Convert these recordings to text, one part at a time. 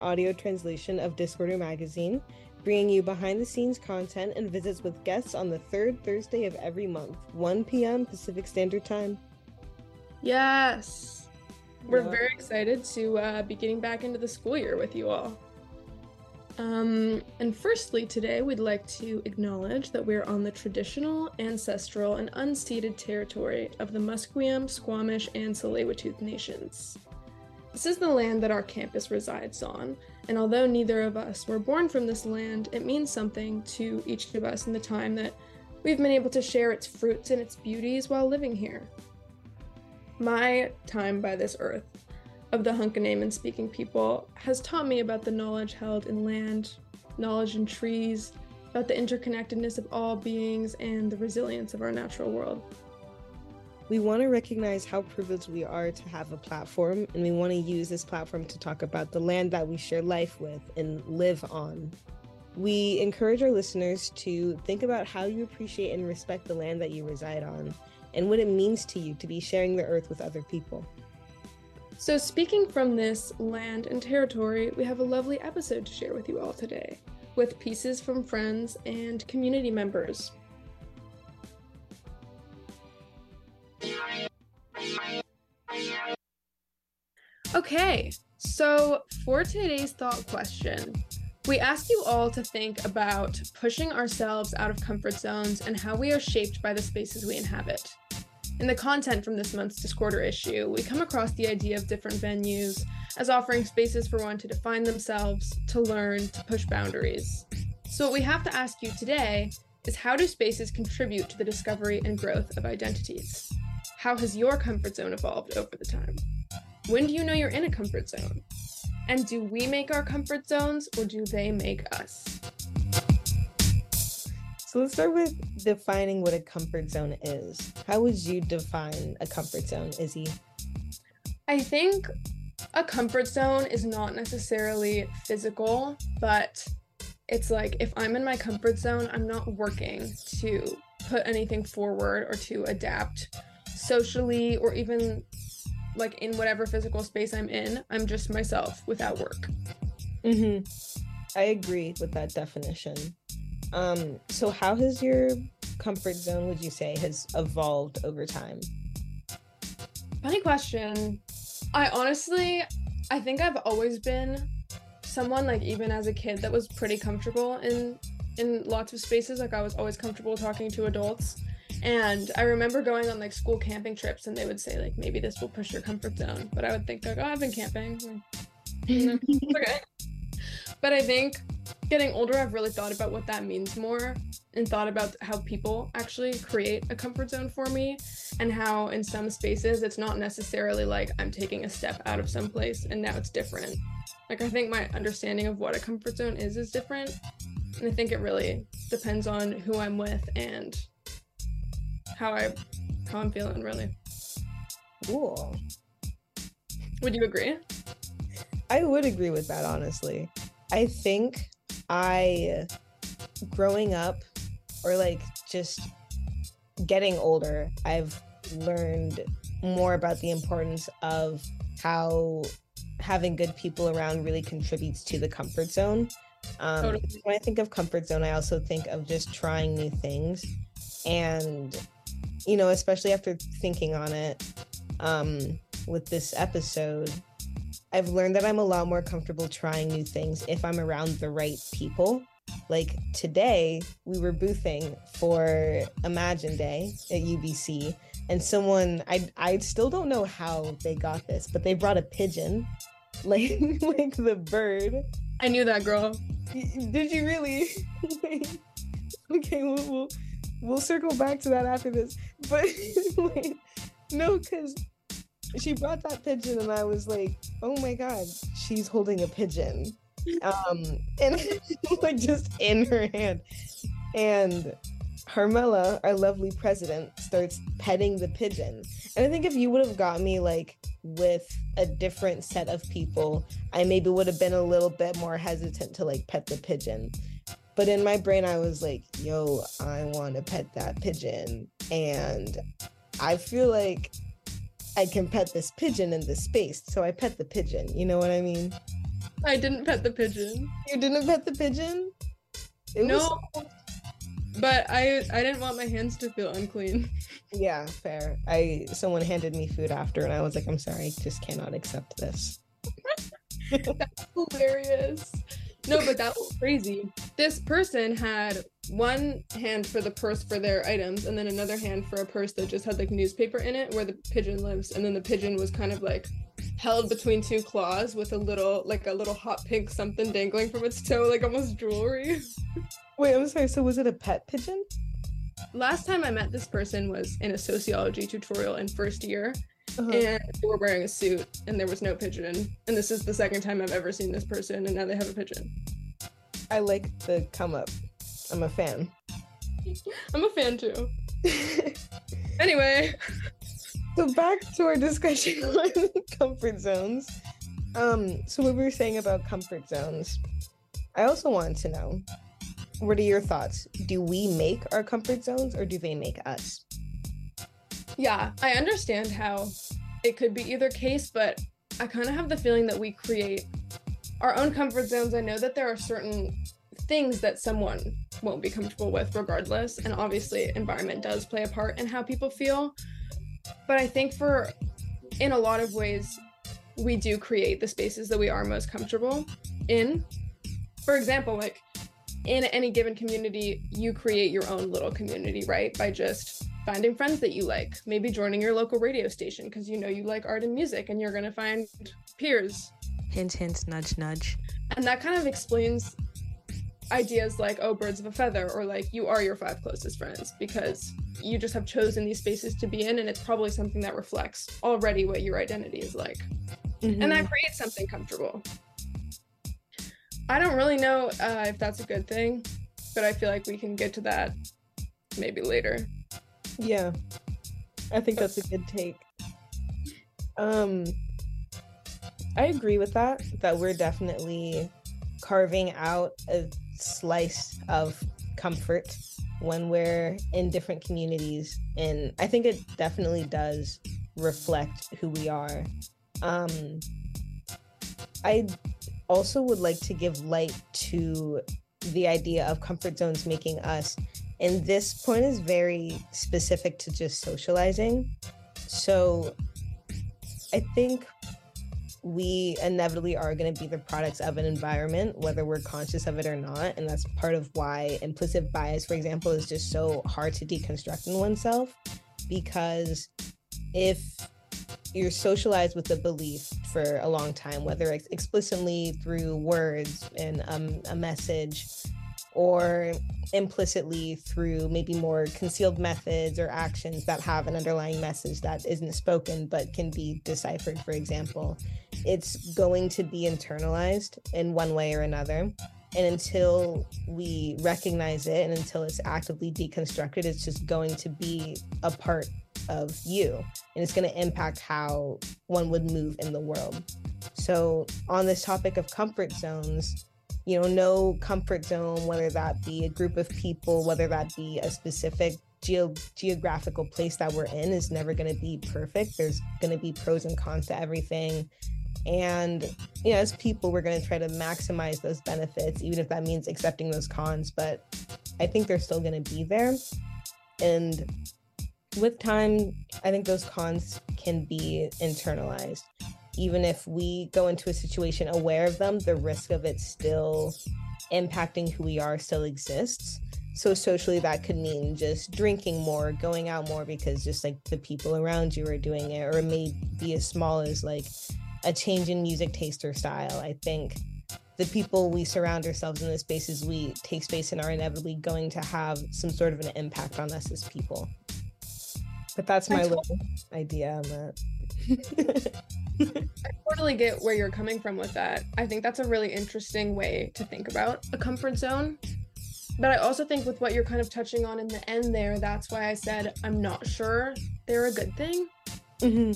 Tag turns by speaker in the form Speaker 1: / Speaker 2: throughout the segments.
Speaker 1: audio translation of Discorder Magazine, bringing you behind-the-scenes content and visits with guests on the third Thursday of every month, 1 p.m. Pacific Standard Time.
Speaker 2: Yes! We're very excited to be getting back into the school year with you all. And firstly, today we'd like to acknowledge that we're on the traditional, ancestral, and unceded territory of the Musqueam, Squamish, and Tsleil-Waututh nations. This is the land that our campus resides on, and although neither of us were born from this land, it means something to each of us in the time that we've been able to share its fruits and its beauties while living here. My time by this earth of the Hunkaneman speaking people has taught me about the knowledge held in land, knowledge in trees, about the interconnectedness of all beings, and the resilience of our natural world.
Speaker 1: We want to recognize how privileged we are to have a platform, and we want to use this platform to talk about the land that we share life with and live on. We encourage our listeners to think about how you appreciate and respect the land that you reside on, and what it means to you to be sharing the earth with other people.
Speaker 2: So speaking from this land and territory, we have a lovely episode to share with you all today, with pieces from friends and community members. Okay, so for today's thought question, we ask you all to think about pushing ourselves out of comfort zones and how we are shaped by the spaces we inhabit. In the content from this month's Discorder issue, we come across the idea of different venues as offering spaces for one to define themselves, to learn, to push boundaries. So what we have to ask you today is, how do spaces contribute to the discovery and growth of identities? How has your comfort zone evolved over the time? When do you know you're in a comfort zone? And do we make our comfort zones, or do they make us?
Speaker 1: So let's start with defining what a comfort zone is. How would you define a comfort zone, Izzy?
Speaker 2: I think a comfort zone is not necessarily physical, but it's like, if I'm in my comfort zone, I'm not working to put anything forward or to adapt socially, or even like in whatever physical space I'm in. I'm just myself without work.
Speaker 1: I agree with that definition. So how has your comfort zone, would you say, has evolved over time?
Speaker 2: Funny question. I think I've always been someone, like, even as a kid, that was pretty comfortable in lots of spaces. Like, I was always comfortable talking to adults. And I remember going on like school camping trips, and they would say like, maybe this will push your comfort zone. But I would think like, oh, I've been camping. Okay. But I think getting older, I've really thought about what that means more, and thought about how people actually create a comfort zone for me, and how in some spaces it's not necessarily like I'm taking a step out of some place and now it's different. Like, I think my understanding of what a comfort zone is different, and I think it really depends on who I'm with and how I'm feeling, really.
Speaker 1: Cool.
Speaker 2: Would you agree?
Speaker 1: I would agree with that, honestly. I think growing up, or like just getting older, I've learned more about the importance of how having good people around really contributes to the comfort zone. Totally. When I think of comfort zone, I also think of just trying new things. And, you know, especially after thinking on it with this episode, I've learned that I'm a lot more comfortable trying new things if I'm around the right people. Like today, we were boothing for Imagine Day at UBC, and someone, I still don't know how they got this, but they brought a pigeon, like the bird.
Speaker 2: I knew that, girl.
Speaker 1: Did you really? Okay, we'll circle back to that after this. But wait, no, because she brought that pigeon, and I was like, oh my God, she's holding a pigeon. And like just in her hand. And Carmela, our lovely president, starts petting the pigeon. And I think if you would have got me like with a different set of people, I maybe would have been a little bit more hesitant to like pet the pigeon. But in my brain, I was like, yo, I want to pet that pigeon. And I feel like I can pet this pigeon in this space. So I pet the pigeon. You know what I mean?
Speaker 2: I didn't pet the pigeon.
Speaker 1: You didn't pet the pigeon?
Speaker 2: No, but I didn't want my hands to feel unclean.
Speaker 1: Yeah, fair. Someone handed me food after, and I was like, I'm sorry, I just cannot accept this.
Speaker 2: That's hilarious. No, but that was crazy. This person had one hand for the purse for their items, and then another hand for a purse that just had like newspaper in it where the pigeon lives. And then the pigeon was kind of like held between two claws with a little hot pink something dangling from its toe, like almost jewelry.
Speaker 1: Wait, I'm sorry. So was it a pet pigeon?
Speaker 2: Last time I met this person was in a sociology tutorial in first year.
Speaker 1: Uh-huh.
Speaker 2: And they were wearing a suit and there was no pigeon. And this is the second time I've ever seen this person, and now they have a pigeon.
Speaker 1: I like the come up. I'm a fan.
Speaker 2: I'm a fan too. Anyway.
Speaker 1: So back to our discussion on comfort zones. So what we were saying about comfort zones, I also wanted to know, what are your thoughts? Do we make our comfort zones or do they make us?
Speaker 2: Yeah, I understand how it could be either case, but I kind of have the feeling that we create our own comfort zones. I know that there are certain things that someone won't be comfortable with regardless, and obviously environment does play a part in how people feel. But I think in a lot of ways, we do create the spaces that we are most comfortable in. For example, like in any given community, you create your own little community, right? By just finding friends that you like, maybe joining your local radio station because you know you like art and music and you're going to find peers.
Speaker 1: Hint, hint, nudge, nudge.
Speaker 2: And that kind of explains ideas like, oh, birds of a feather, or like you are your 5 closest friends because you just have chosen these spaces to be in, and it's probably something that reflects already what your identity is like. Mm-hmm. And that creates something comfortable. I don't really know if that's a good thing, but I feel like we can get to that maybe later.
Speaker 1: Yeah, I think that's a good take. I agree with that we're definitely carving out a slice of comfort when we're in different communities, and I think it definitely does reflect who we are. I also would like to give light to the idea of comfort zones making us, and this point is very specific to just socializing. So I think we inevitably are going to be the products of an environment, whether we're conscious of it or not. And that's part of why implicit bias, for example, is just so hard to deconstruct in oneself, because if you're socialized with a belief for a long time, whether it's explicitly through words and a message, or implicitly through maybe more concealed methods or actions that have an underlying message that isn't spoken but can be deciphered, for example, it's going to be internalized in one way or another. And until we recognize it and until it's actively deconstructed, it's just going to be a part of you, and it's going to impact how one would move in the world. So on this topic of comfort zones, no comfort zone, whether that be a group of people, whether that be a specific geographical place that we're in, is never going to be perfect. There's going to be pros and cons to everything. And, as people, we're going to try to maximize those benefits, even if that means accepting those cons. But I think they're still going to be there. And with time, I think those cons can be internalized. Even if we go into a situation aware of them, the risk of it still impacting who we are still exists. So socially, that could mean just drinking more, going out more because just like the people around you are doing it, or it may be as small as like a change in music taste or style. I think the people we surround ourselves in, the spaces we take space in, are inevitably going to have some sort of an impact on us as people. But that's my little idea on that.
Speaker 2: I totally get where you're coming from with that. I think that's a really interesting way to think about a comfort zone. But I also think with what you're kind of touching on in the end there, that's why I said I'm not sure they're a good thing. Mm-hmm.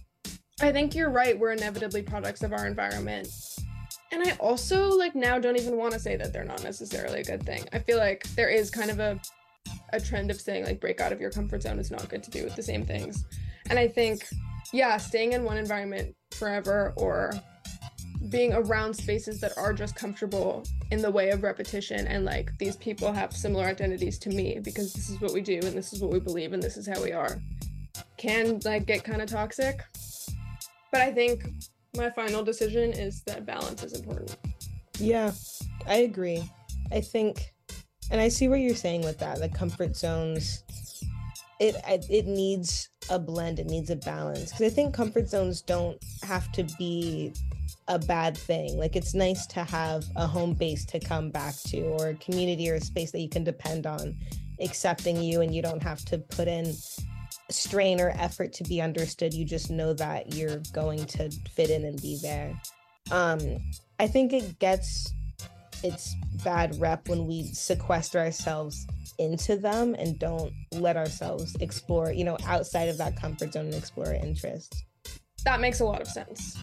Speaker 2: I think you're right. We're inevitably products of our environment. And I also now don't even want to say that they're not necessarily a good thing. I feel like there is kind of a trend of saying break out of your comfort zone is not good to do with the same things. And I think, staying in one environment forever or being around spaces that are just comfortable in the way of repetition, and like these people have similar identities to me because this is what we do and this is what we believe and this is how we are, can like get kind of toxic. But I think my final decision is that balance is important.
Speaker 1: Yeah, I agree. I think, and I see what you're saying with that, the comfort zones, it needs a blend, it needs a balance, because I think comfort zones don't have to be a bad thing. Like, it's nice to have a home base to come back to, or a community or a space that you can depend on accepting you, and you don't have to put in strain or effort to be understood. You just know that you're going to fit in and be there. I think it gets its bad rep when we sequester ourselves into them and don't let ourselves explore, outside of that comfort zone and explore interests.
Speaker 2: That makes a lot of sense.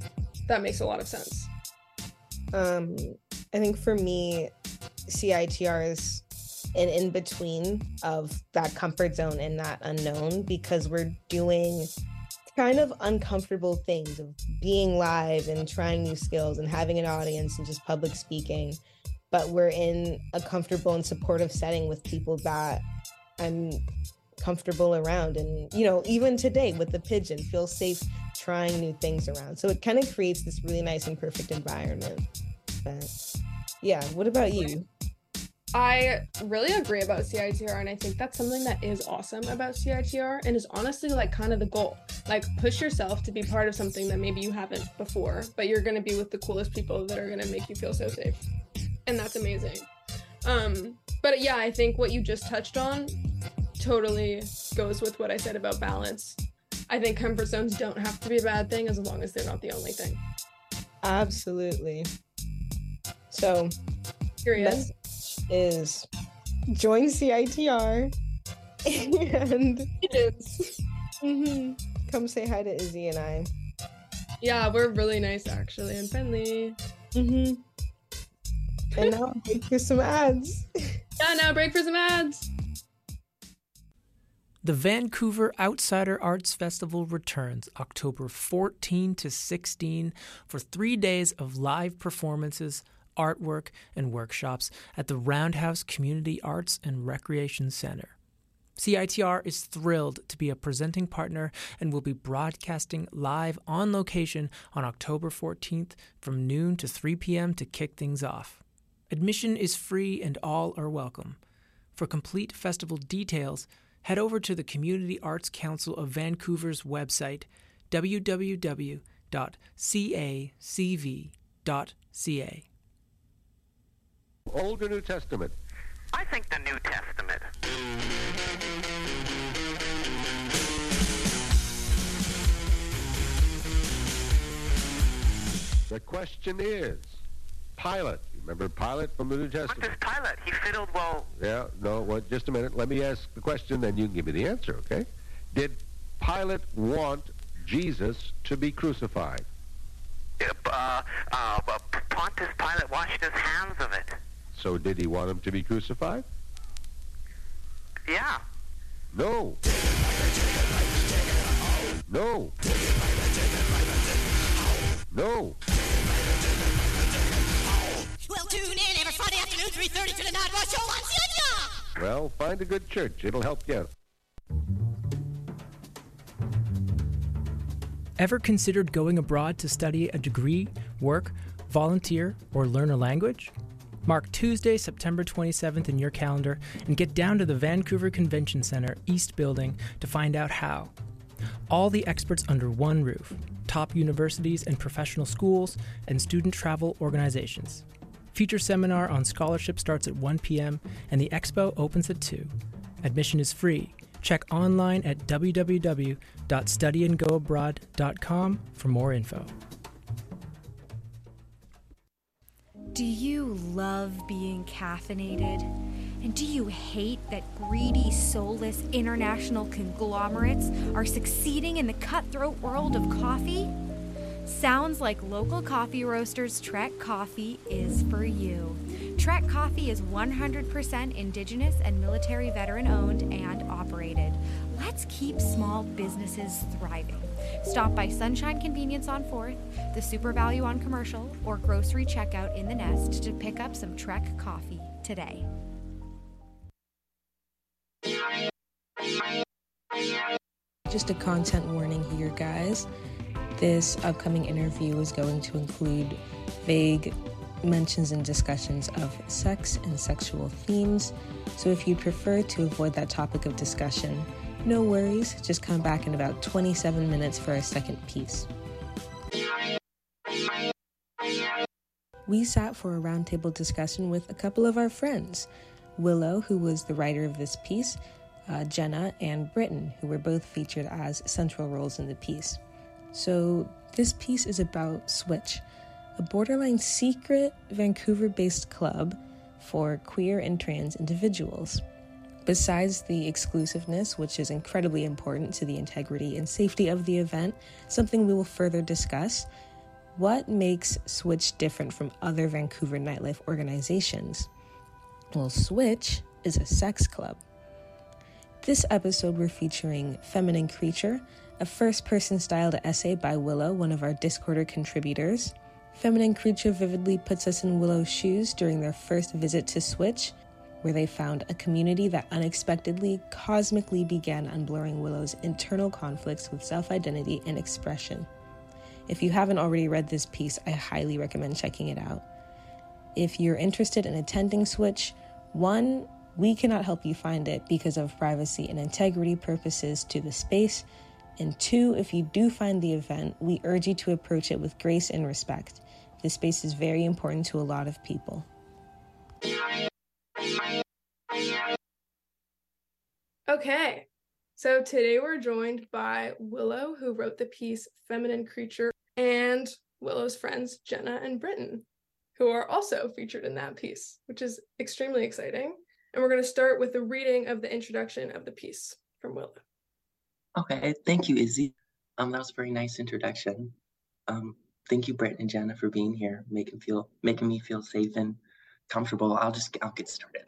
Speaker 1: I think for me, CITR is an in-between of that comfort zone and that unknown, because we're doing kind of uncomfortable things of being live and trying new skills and having an audience and just public speaking, but we're in a comfortable and supportive setting with people that I'm comfortable around. And, even today with the pigeon, feel safe trying new things around. So it kind of creates this really nice and perfect environment. But yeah, what about you?
Speaker 2: I really agree about CITR, and I think that's something that is awesome about CITR and is honestly like kind of the goal. Like, push yourself to be part of something that maybe you haven't before, but you're going to be with the coolest people that are going to make you feel so safe. And that's amazing. But yeah, I think what you just touched on totally goes with what I said about balance. I think comfort zones don't have to be a bad thing as long as they're not the only thing.
Speaker 1: Absolutely. So,
Speaker 2: Curious
Speaker 1: is join CITR and
Speaker 2: it is.
Speaker 1: Come say hi to Izzy and I.
Speaker 2: Yeah, we're really nice actually and friendly.
Speaker 1: And now break for some ads.
Speaker 2: Break for some ads.
Speaker 3: The Vancouver Outsider Arts Festival returns October 14 to 16 for 3 days of live performances, artwork, and workshops at the Roundhouse Community Arts and Recreation Center. CITR is thrilled to be a presenting partner and will be broadcasting live on location on October 14th from noon to 3 p.m. to kick things off. Admission is free and all are welcome. For complete festival details, head over to the Community Arts Council of Vancouver's website, www.cacv.ca.
Speaker 4: Old or New Testament?
Speaker 5: I think the New Testament.
Speaker 4: The question is, Pilate. You remember Pilate from the New Testament?
Speaker 5: What does Pilate? He fiddled well.
Speaker 4: Yeah, no, well, just a minute. Let me ask the question, then you can give me the answer, okay? Did Pilate want Jesus to be crucified?
Speaker 5: Pontius Pilate washed his hands of it.
Speaker 4: So did he want him to be crucified?
Speaker 5: Yeah.
Speaker 4: No. No. No.
Speaker 6: Well, tune in every Friday afternoon, 3:30 to the Night Rush Show on CITR.
Speaker 4: Well, find a good church. It'll help you out.
Speaker 3: Ever considered going abroad to study a degree, work, volunteer, or learn a language? Mark Tuesday, September 27th in your calendar and get down to the Vancouver Convention Center East Building to find out how. All the experts under one roof, top universities and professional schools, and student travel organizations. Feature seminar on scholarship starts at 1 p.m. and the expo opens at 2. Admission is free. Check online at www.studyandgoabroad.com for more info.
Speaker 7: Do you love being caffeinated? And do you hate that greedy, soulless international conglomerates are succeeding in the cutthroat world of coffee? Sounds like local coffee roasters Trek Coffee is for you. Trek Coffee is 100% Indigenous and military veteran owned and operated. Let's keep small businesses thriving. Stop by Sunshine Convenience on 4th, the Super Value on Commercial, or grocery checkout in the Nest to pick up some Trek Coffee today.
Speaker 1: Just a content warning here, guys. This upcoming interview is going to include vague mentions and discussions of sex and sexual themes. So if you prefer to avoid that topic of discussion, no worries. Just come back in about 27 minutes for our second piece. We sat for a roundtable discussion with a couple of our friends. Willow, who was the writer of this piece, Jenna, and Britton, who were both featured as central roles in the piece. So this piece is about Switch, a borderline secret Vancouver-based club for queer and trans individuals. Besides the exclusiveness, which is incredibly important to the integrity and safety of the event, something we will further discuss, what makes Switch different from other Vancouver nightlife organizations? Well, Switch is a sex club. This episode, we're featuring Feminine Creature, a first-person styled essay by Willow, one of our Discorder contributors. Feminine Creature vividly puts us in Willow's shoes during their first visit to Switch, where they found a community that unexpectedly, cosmically began unblurring Willow's internal conflicts with self-identity and expression. If you haven't already read this piece, I highly recommend checking it out. If you're interested in attending Switch, 1, we cannot help you find it because of privacy and integrity purposes to the space, and 2, if you do find the event, we urge you to approach it with grace and respect. This space is very important to a lot of people.
Speaker 2: Okay, so today we're joined by Willow, who wrote the piece Feminine Creature, and Willow's friends Jenna and Britton, who are also featured in that piece, which is extremely exciting. And we're going to start with the reading of the introduction of the piece from Willow.
Speaker 8: Okay, thank you, Izzy. That was a very nice introduction. Thank you, Britton and Jenna, for being here, making me feel safe and comfortable. I'll get started.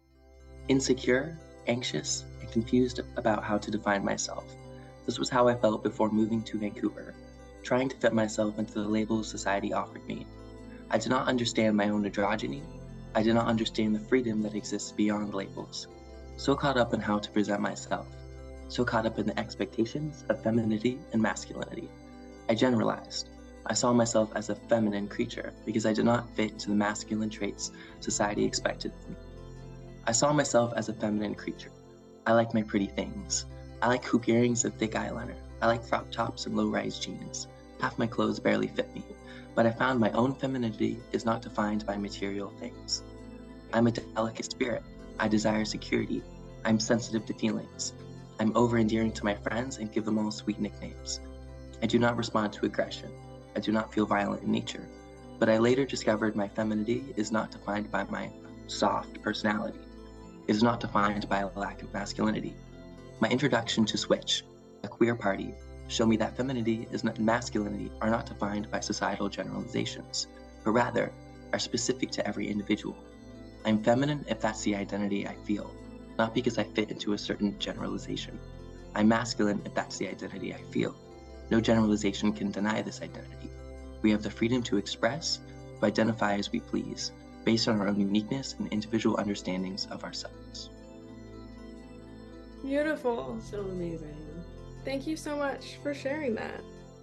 Speaker 8: Insecure, anxious, and confused about how to define myself. This was how I felt before moving to Vancouver, trying to fit myself into the labels society offered me. I did not understand my own androgyny. I did not understand the freedom that exists beyond labels. So caught up in how to present myself, so caught up in the expectations of femininity and masculinity. I generalized. I saw myself as a feminine creature because I did not fit into the masculine traits society expected of me. I saw myself as a feminine creature. I like my pretty things. I like hoop earrings and thick eyeliner. I like crop tops and low-rise jeans. Half my clothes barely fit me, but I found my own femininity is not defined by material things. I'm a delicate spirit. I desire security. I'm sensitive to feelings. I'm over-endearing to my friends and give them all sweet nicknames. I do not respond to aggression. I do not feel violent in nature, but I later discovered my femininity is not defined by my soft personality. It is not defined by a lack of masculinity. My introduction to Switch, a queer party, showed me that femininity and masculinity are not defined by societal generalizations, but rather are specific to every individual. I'm feminine if that's the identity I feel, not because I fit into a certain generalization. I'm masculine if that's the identity I feel. No generalization can deny this identity. We have the freedom to express, to identify as we please, based on our own uniqueness and individual understandings of ourselves.
Speaker 2: Beautiful.
Speaker 9: So amazing.
Speaker 2: Thank you so much for sharing that.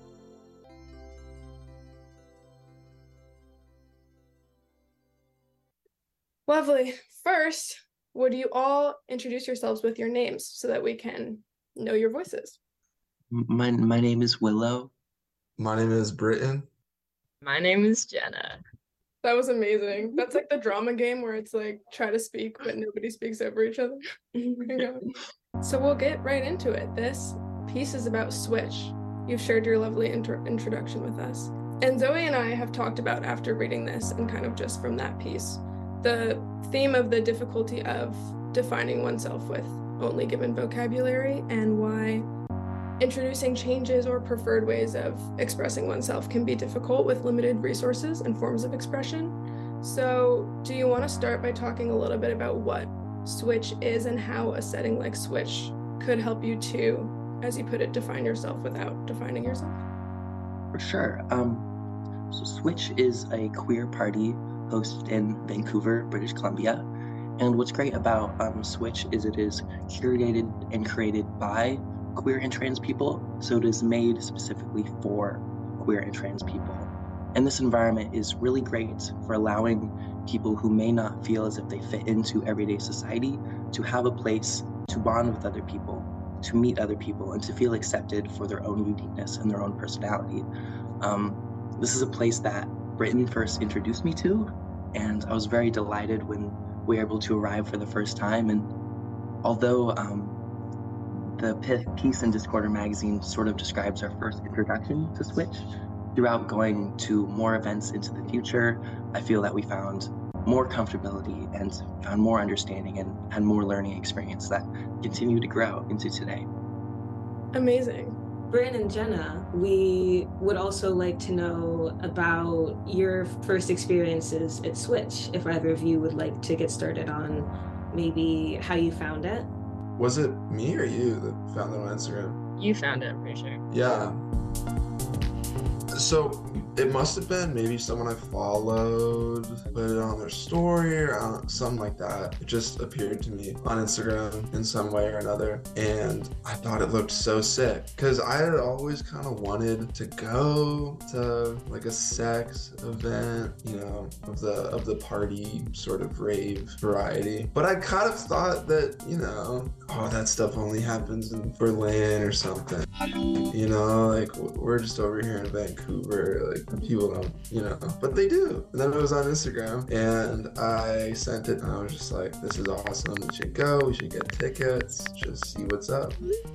Speaker 2: Lovely. First, would you all introduce yourselves with your names so that we can know your voices?
Speaker 8: My name is Willow.
Speaker 10: My name is Britton.
Speaker 9: My name is Jenna.
Speaker 2: That was amazing. That's like the drama game where it's like try to speak, but nobody speaks over each other. So we'll get right into it. This piece is about Switch. You've shared your lovely introduction with us. And Zoe and I have talked about, after reading this and kind of just from that piece, the theme of the difficulty of defining oneself with only given vocabulary and why introducing changes or preferred ways of expressing oneself can be difficult with limited resources and forms of expression. So, do you want to start by talking a little bit about what Switch is and how a setting like Switch could help you to, as you put it, define yourself without defining yourself?
Speaker 8: For sure. So Switch is a queer party hosted in Vancouver, British Columbia. And what's great about Switch is it is curated and created by queer and trans people. So it is made specifically for queer and trans people. And this environment is really great for allowing people who may not feel as if they fit into everyday society to have a place to bond with other people, to meet other people, and to feel accepted for their own uniqueness and their own personality. This is a place that Britton first introduced me to, and I was very delighted when we were able to arrive for the first time. And although the Peace and Discorder magazine sort of describes our first introduction to Switch, throughout going to more events into the future, I feel that we found more comfortability and found more understanding and had more learning experience that continue to grow into today.
Speaker 2: Amazing.
Speaker 1: Britton and Jenna, we would also like to know about your first experiences at Switch, if either of you would like to get started on maybe how you found it.
Speaker 10: Was it me or you that found it on Instagram?
Speaker 9: You found it, I'm pretty sure.
Speaker 10: Yeah. So it must have been maybe someone I followed, put it on their story or something like that. It just appeared to me on Instagram in some way or another. And I thought it looked so sick because I had always kind of wanted to go to like a sex event, you know, of the party sort of rave variety. But I kind of thought that, you know, oh, that stuff only happens in Berlin or something. You know, like we're just over here in Vancouver, like people don't, you know, but they do. And then it was on Instagram and I sent it and I was just like, this is awesome. We should go, we should get tickets, just see what's up.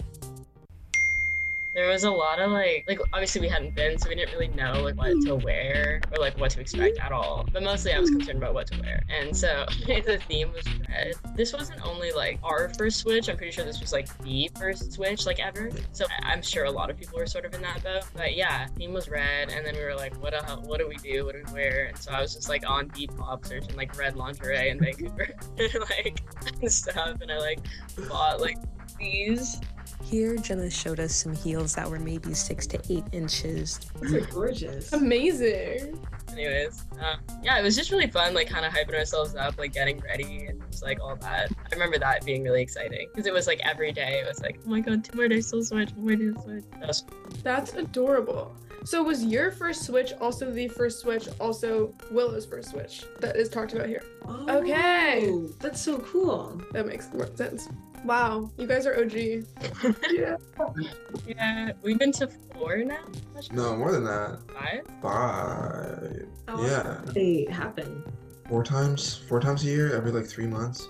Speaker 9: There was a lot of like obviously we hadn't been, so we didn't really know like what to wear or like what to expect at all. But mostly I was concerned about what to wear. And so the theme was red. This wasn't only like our first Switch, I'm pretty sure this was like the first Switch like ever. So I'm sure a lot of people were sort of in that boat. But yeah, theme was red, and then we were like, what do we do? What do we wear? And so I was just like on Depop searching like red lingerie in Vancouver like and stuff, and I like bought like these.
Speaker 1: Here, Jenna showed us some heels that were maybe 6 to 8 inches. Those are gorgeous.
Speaker 2: Amazing.
Speaker 9: Anyways, yeah, it was just really fun, like kind of hyping ourselves up, like getting ready and just like all that. I remember that being really exciting because it was like every day it was like, oh my god, 2 more days till Switch, 2 more days till Switch.
Speaker 2: That's adorable. So was your first Switch also the first Switch, also Willow's first Switch that is talked about here?
Speaker 1: Oh,
Speaker 2: okay.
Speaker 1: That's so cool.
Speaker 2: That makes more sense. Wow, you guys are OG.
Speaker 9: Yeah. Yeah, we've been to 4 now?
Speaker 10: No, more than that.
Speaker 9: 5?
Speaker 10: 5. Yeah.
Speaker 1: They happen.
Speaker 10: 4 times a year, every like 3 months.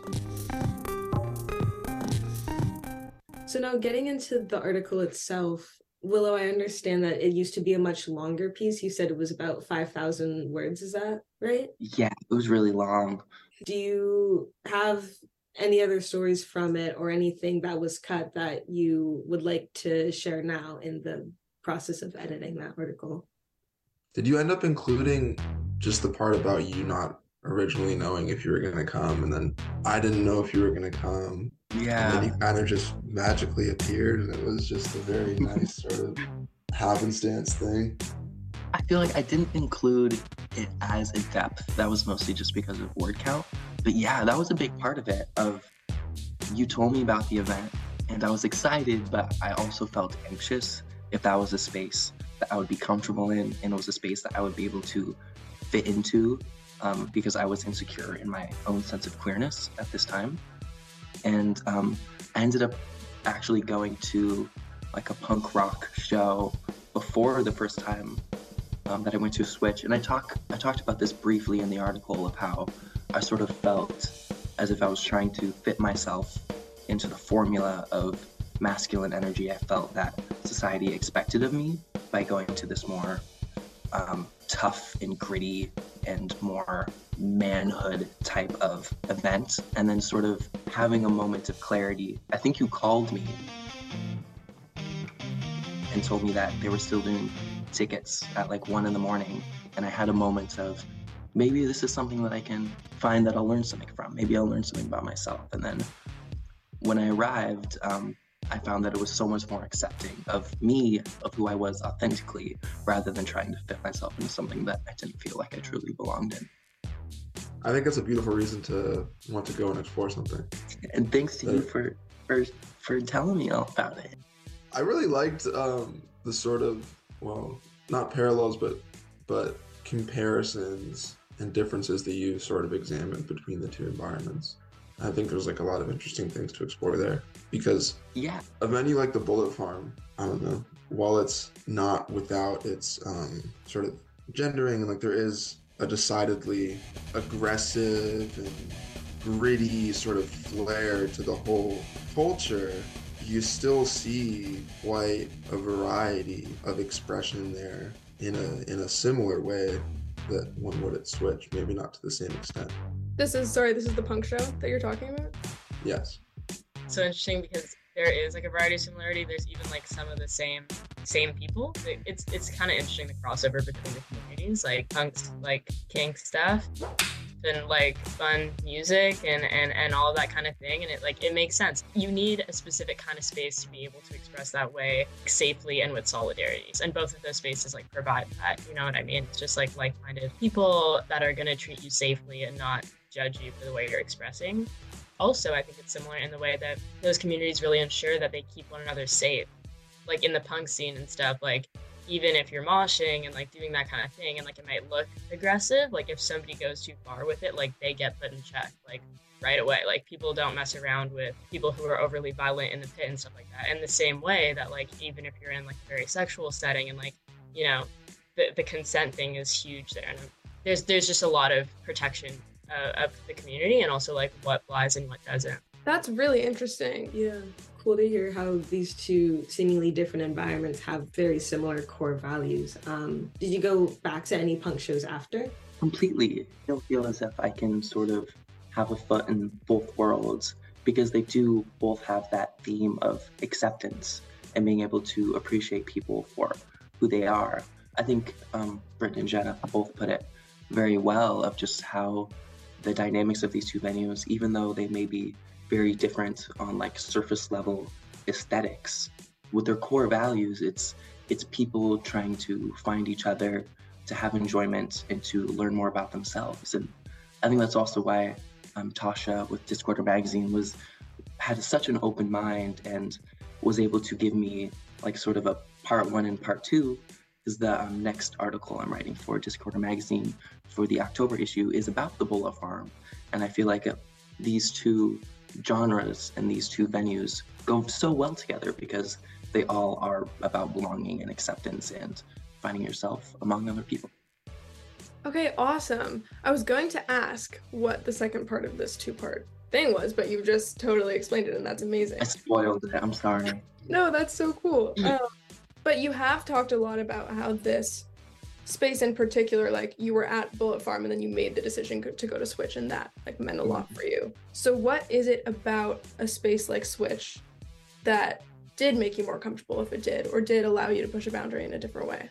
Speaker 1: So now getting into the article itself, Willow, I understand that it used to be a much longer piece. You said it was about 5,000 words, is that right?
Speaker 8: Yeah, it was really long.
Speaker 1: Do you have any other stories from it or anything that was cut that you would like to share now in the process of editing that article?
Speaker 10: Did you end up including just the part about you not originally knowing if you were going to come, and then I didn't know if you were going to come?
Speaker 8: Yeah.
Speaker 10: And then you kind of just magically appeared, and it was just a very nice sort of happenstance thing.
Speaker 8: I feel like I didn't include it as in depth. That was mostly just because of word count. But yeah, that was a big part of it. You told me about the event and I was excited, but I also felt anxious if that was a space that I would be comfortable in and it was a space that I would be able to fit into because I was insecure in my own sense of queerness at this time. And I ended up actually going to like a punk rock show before the first time that I went to Switch, and I talked about this briefly in the article of how I sort of felt as if I was trying to fit myself into the formula of masculine energy I felt that society expected of me by going to this more tough and gritty and more manhood type of event, and then sort of having a moment of clarity. I think you called me. and told me that they were still doing tickets at like 1 a.m. And I had a moment of, maybe this is something that I can find that I'll learn something from. Maybe I'll learn something about myself. And then when I arrived, I found that it was so much more accepting of me, of who I was authentically, rather than trying to fit myself into something that I didn't feel like I truly belonged in.
Speaker 10: I think that's a beautiful reason to want to go and explore something.
Speaker 8: And thanks to you for telling me all about it.
Speaker 10: I really liked the sort of, well, not parallels, but comparisons and differences that you sort of examined between the two environments. I think there's like a lot of interesting things to explore there, because a venue like the Bullet Farm, I don't know, while it's not without its sort of gendering, and like there is a decidedly aggressive and gritty sort of flair to the whole culture, you still see quite a variety of expression there in a similar way that one would at Switch, maybe not to the same extent.
Speaker 2: This is the punk show that you're talking about?
Speaker 10: Yes.
Speaker 9: So interesting because there is like a variety of similarity. There's even like some of the same people. It's kind of interesting the crossover between the communities, like punk's like kink stuff and like fun music and all of that kind of thing, and it makes sense. You need a specific kind of space to be able to express that way safely and with solidarities, and both of those spaces like provide that, you know what I mean? It's just like like-minded people that are going to treat you safely and not judge you for the way you're expressing. Also, I think it's similar in the way that those communities really ensure that they keep one another safe, like in the punk scene and stuff. Like even if you're moshing and like doing that kind of thing, and like it might look aggressive, like if somebody goes too far with it, like they get put in check like right away. Like people don't mess around with people who are overly violent in the pit and stuff like that. And the same way that like even if you're in like a very sexual setting and like, you know, the consent thing is huge there, and there's just a lot of protection of the community, and also like what flies and what doesn't.
Speaker 2: That's really interesting.
Speaker 1: Yeah, cool to hear how these two seemingly different environments have very similar core values. Did you go back to any punk shows after?
Speaker 8: Completely. I don't feel as if I can sort of have a foot in both worlds, because they do both have that theme of acceptance and being able to appreciate people for who they are. I think Britt and Jenna both put it very well, of just how the dynamics of these two venues, even though they may be very different on like surface level aesthetics, with their core values, it's people trying to find each other, to have enjoyment, and to learn more about themselves. And I think that's also why Tasha with Discorder Magazine had such an open mind and was able to give me like sort of a part 1 and part 2, is the next article I'm writing for Discorder Magazine for the October issue is about the Bullet Farm. And I feel like these two genres and these two venues go so well together, because they all are about belonging and acceptance and finding yourself among other people.
Speaker 2: Okay, awesome. I was going to ask what the second part of this 2-part thing was, but you just totally explained it, and that's amazing.
Speaker 8: I spoiled it, I'm sorry.
Speaker 2: No, that's so cool. But you have talked a lot about how this space in particular, like you were at Bullet Farm and then you made the decision to go to Switch, and that like meant a lot for you. So what is it about a space like Switch that did make you more comfortable, if it did, or did allow you to push a boundary in a different way?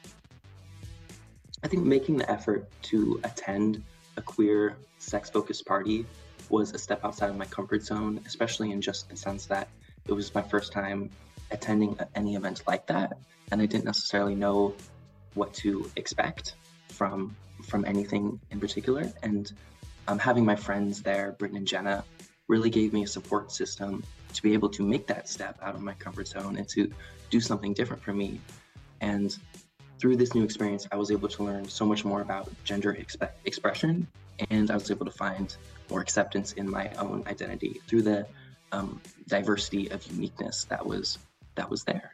Speaker 8: I think making the effort to attend a queer sex-focused party was a step outside of my comfort zone, especially in just the sense that it was my first time attending any event like that, and I didn't necessarily know what to expect from anything in particular. And having my friends there, Britt and Jenna, really gave me a support system to be able to make that step out of my comfort zone and to do something different for me. And through this new experience, I was able to learn so much more about gender expression, and I was able to find more acceptance in my own identity through the diversity of uniqueness that was there.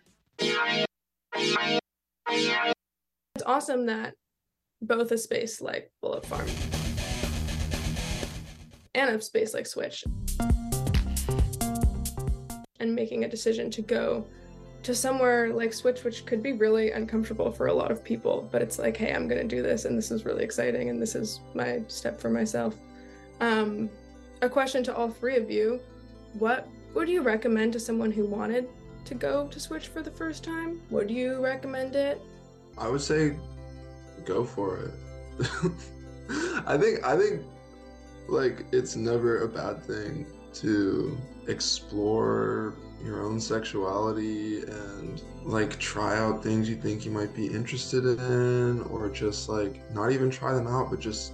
Speaker 2: It's awesome that both a space like Bullet Farm and a space like Switch, and making a decision to go to somewhere like Switch, which could be really uncomfortable for a lot of people, but it's like, hey, I'm gonna do this, and this is really exciting, and this is my step for myself. A question to all three of you: what would you recommend to someone who wanted to go to Switch for the first time? Would you recommend it?
Speaker 10: I would say go for it. I think like it's never a bad thing to explore your own sexuality and like try out things you think you might be interested in, or just like not even try them out but just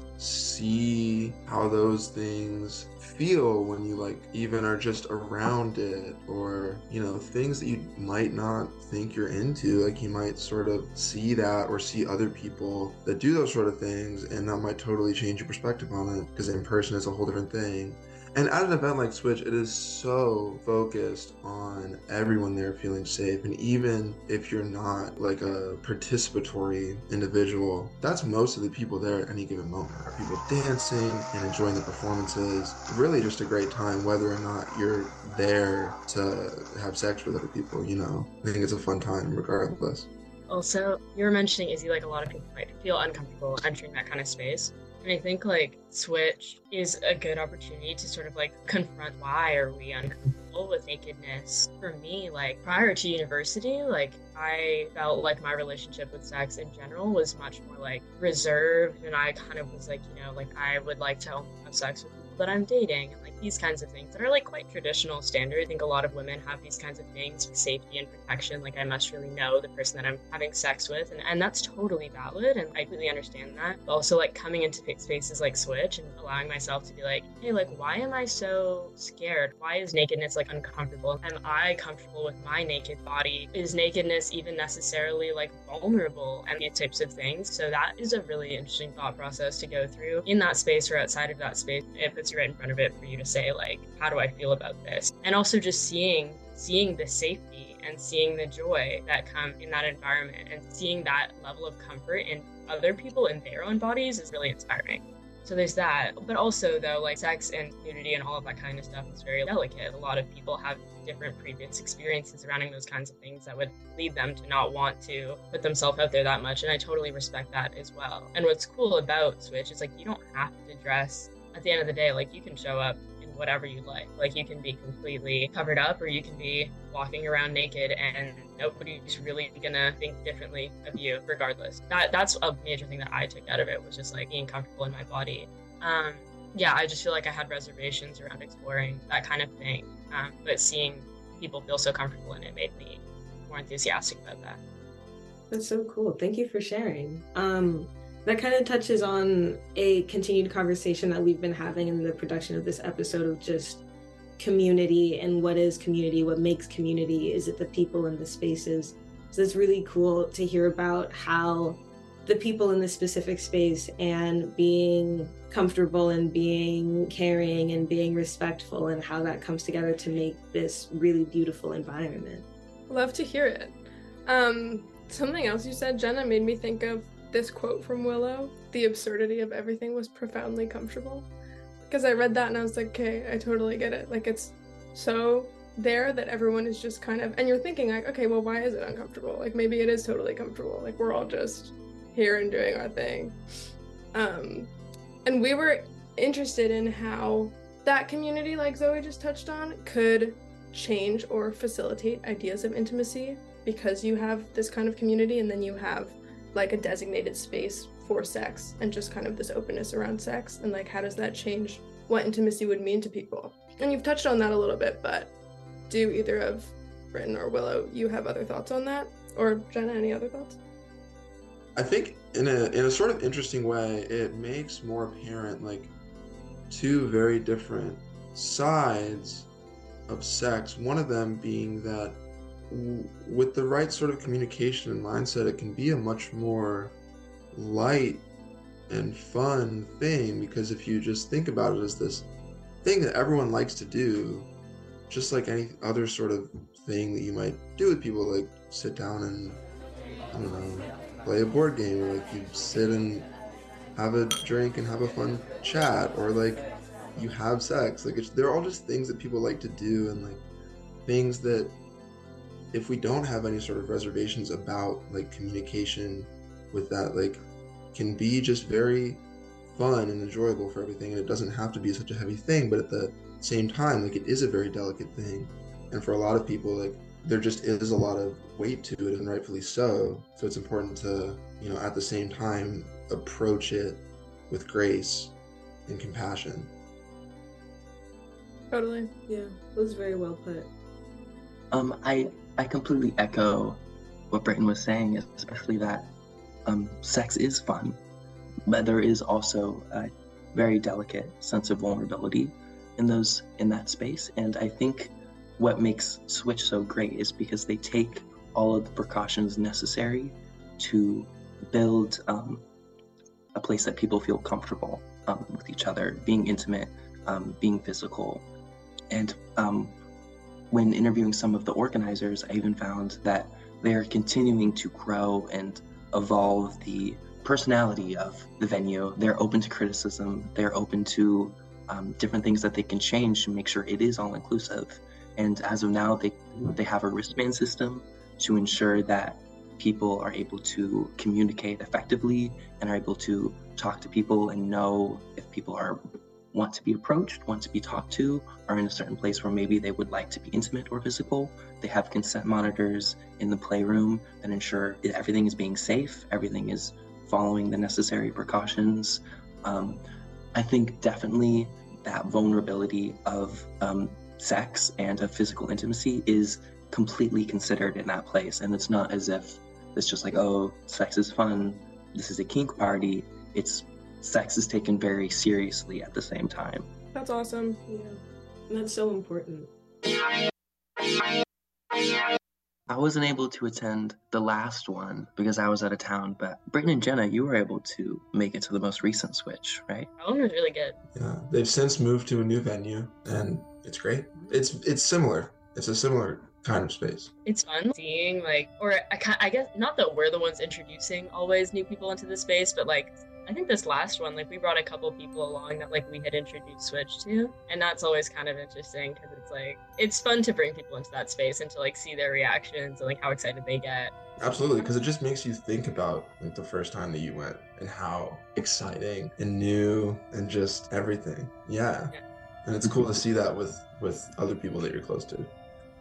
Speaker 10: see how those things feel when you like even are just around it, or you know, things that you might not think you're into, like you might sort of see that or see other people that do those sort of things, and that might totally change your perspective on it, because in person is a whole different thing. And at an event like Switch, it is so focused on everyone there feeling safe. And even if you're not like a participatory individual, that's most of the people there at any given moment. Are people dancing and enjoying the performances. Really just a great time, whether or not you're there to have sex with other people, you know. I think it's a fun time regardless.
Speaker 9: Also, you were mentioning, Izzy, like a lot of people might feel uncomfortable entering that kind of space. And I think like Switch is a good opportunity to sort of like confront why are we uncomfortable with nakedness. For me, like prior to university, like I felt like my relationship with sex in general was much more like reserved, and I kind of was like, you know, like I would like to only have sex with people that I'm dating, and like these kinds of things that are like quite traditional standard. I think a lot of women have these kinds of things for safety and protection, like I must really know the person that I'm having sex with, and that's totally valid, and I completely understand that. But also like coming into spaces like Switch and allowing myself to be like, hey, like why am I so scared? Why is nakedness like uncomfortable? Am I comfortable with my naked body? Is nakedness even necessarily like vulnerable, and these types of things? So that is a really interesting thought process to go through in that space or outside of that space. It puts you right in front of it for you to say like, how do I feel about this? And also just seeing the safety and seeing the joy that come in that environment, and seeing that level of comfort in other people in their own bodies is really inspiring. So there's that. But also though, like sex and nudity and all of that kind of stuff is very delicate. A lot of people have different previous experiences surrounding those kinds of things that would lead them to not want to put themselves out there that much, and I totally respect that as well. And what's cool about Switch is like you don't have to dress. At the end of the day, like you can show up in whatever you like. Like you can be completely covered up, or you can be walking around naked, and nobody's really gonna think differently of you regardless. That's a major thing that I took out of it, was just like being comfortable in my body. Yeah, I just feel like I had reservations around exploring that kind of thing. But seeing people feel so comfortable in it made me more enthusiastic about that.
Speaker 1: That's so cool. Thank you for sharing. That kind of touches on a continued conversation that we've been having in the production of this episode of just community and what is community, what makes community, is it the people in the spaces? So it's really cool to hear about how the people in this specific space and being comfortable and being caring and being respectful, and how that comes together to make this really beautiful environment.
Speaker 2: Love to hear it. Something else you said, Jenna, made me think of this quote from Willow: the absurdity of everything was profoundly comfortable. Because I read that and I was like, okay, I totally get it. Like it's so there that everyone is just kind of, and you're thinking like, okay, well, why is it uncomfortable? Like maybe it is totally comfortable. Like we're all just here and doing our thing. And we were interested in how that community, like Zoe just touched on, could change or facilitate ideas of intimacy, because you have this kind of community and then you have like a designated space for sex and just kind of this openness around sex, and like how does that change what intimacy would mean to people? And you've touched on that a little bit, but do either of Britton or Willow, you have other thoughts on that? Or Jenna, any other thoughts?
Speaker 10: I think in a sort of interesting way, it makes more apparent like two very different sides of sex. One of them being that with the right sort of communication and mindset, it can be a much more light and fun thing, because if you just think about it as this thing that everyone likes to do, just like any other sort of thing that you might do with people, like sit down and, I don't know, play a board game, or like you sit and have a drink and have a fun chat, or like you have sex. Like they're all just things that people like to do, and like things that if we don't have any sort of reservations about like communication with that, like can be just very fun and enjoyable for everything, and it doesn't have to be such a heavy thing, but at the same time, like it is a very delicate thing. And for a lot of people, like there just is a lot of weight to it, and rightfully so. So it's important to, at the same time, approach it with grace and compassion.
Speaker 2: Totally.
Speaker 1: Yeah, it was very well put.
Speaker 8: I completely echo what Britton was saying, especially that sex is fun, but there is also a very delicate sense of vulnerability in that space. And I think what makes Switch so great is because they take all of the precautions necessary to build a place that people feel comfortable with each other, being intimate, being physical. And when interviewing some of the organizers, I even found that they're continuing to grow and evolve the personality of the venue. They're open to criticism. They're open to different things that they can change to make sure it is all inclusive. And as of now, they have a wristband system to ensure that people are able to communicate effectively and are able to talk to people and know if people want to be approached, want to be talked to, are in a certain place where maybe they would like to be intimate or physical. They have consent monitors in the playroom that ensure everything is being safe, everything is following the necessary precautions. I think definitely that vulnerability of sex and of physical intimacy is completely considered in that place. And it's not as if it's just like, oh, sex is fun, this is a kink party. Sex is taken very seriously at the same time.
Speaker 2: That's awesome.
Speaker 1: Yeah, and that's so important.
Speaker 8: I wasn't able to attend the last one because I was out of town, but Britton and Jenna, you were able to make it to the most recent Switch, right?
Speaker 9: That one was really good.
Speaker 10: Yeah, they've since moved to a new venue, and it's great. It's similar. It's a similar kind of space.
Speaker 9: It's fun seeing I guess not that we're the ones introducing always new people into the space, but I think this last one, we brought a couple people along that we had introduced Switch to, and that's always kind of interesting because it's fun to bring people into that space and to see their reactions and how excited they get.
Speaker 10: Absolutely, because it just makes you think about the first time that you went and how exciting and new and just everything. Yeah. And it's cool to see that with other people that you're close to.